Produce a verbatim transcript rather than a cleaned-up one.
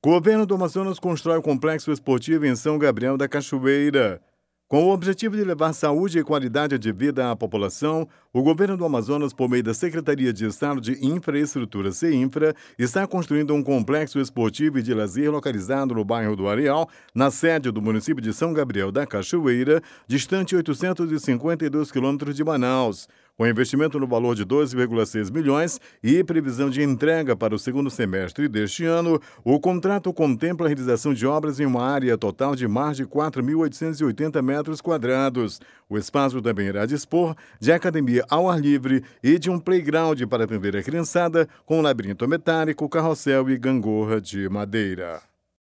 Governo do Amazonas constrói complexo esportivo em São Gabriel da Cachoeira. Com o objetivo de levar saúde e qualidade de vida à população, o governo do Amazonas, por meio da Secretaria de Estado de Infraestrutura, CEINFRA, está construindo um complexo esportivo e de lazer localizado no bairro do Areal, na sede do município de São Gabriel da Cachoeira, distante oitocentos e cinquenta e dois quilômetros de Manaus. Com investimento no valor de dois vírgula seis milhões e previsão de entrega para o segundo semestre deste ano, o contrato contempla a realização de obras em uma área total de mais de quatro mil oitocentos e oitenta metros quadrados. O espaço também irá dispor de academia ao ar livre e de um playground para atender a criançada, com um labirinto metálico, carrossel e gangorra de madeira.